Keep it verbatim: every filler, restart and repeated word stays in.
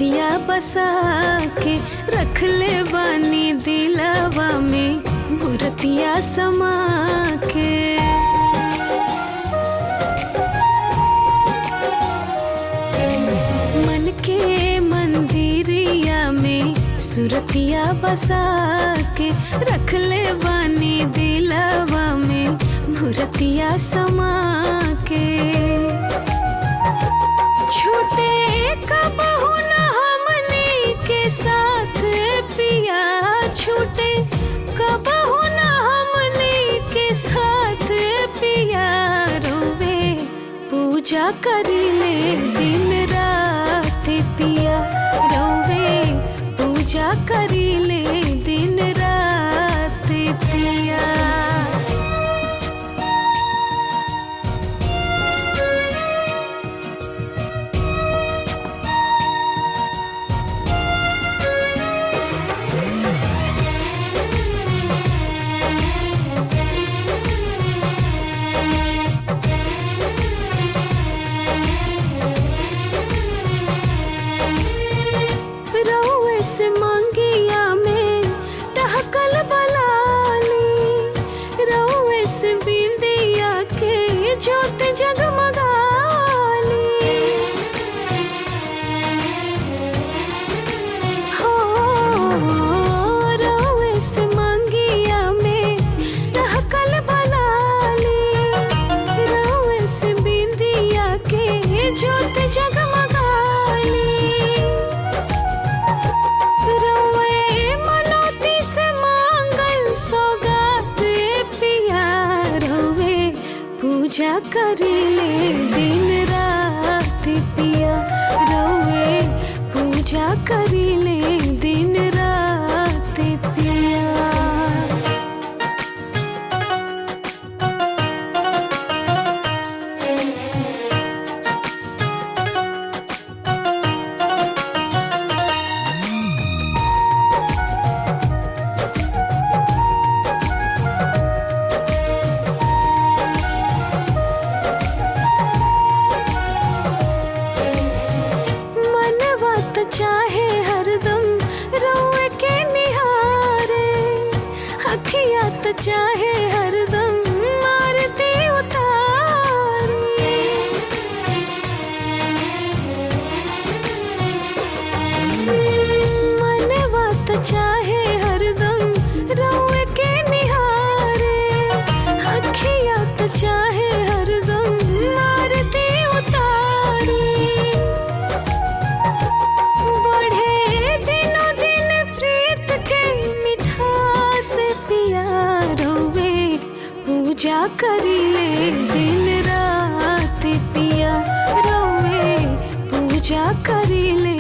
मूर्तिया बसा के रख ले बानी दिलवा में मूर्तिया समा के। मन के मंदिरिया में सूरतिया बसा के रख ले बानी दिलवा में मूर्तिया समा के। छूटे कबहू न हमनी के साथ पिया, छूटे कबहू न हमनी के साथ पिया। रोवे पूजा करी ले दिन रात पिया, रोवे पूजा करी ले दिन रात पिया। से मंगिया में टहकल बलाली, रउए से बिंदिया के ज्योत जगमगाली। हो रउए से मंगिया में टहकल बलाली, रउए से बिंदिया के ज्योत जगमगाली। पूजा करी ले दिन रात पिया, रोवे पूजा करी ले दिन रात पिया। चाहे हरदम रोए के निहारे, अखिया तो चाहे हरदम मारती उतारे। मनवा तो चाहे हरदम रोए के निहारे, अखिया तो चाहे हरदम मारती उतारे। पूजा करी ले दिन रात पिया, रोवे पूजा करी ले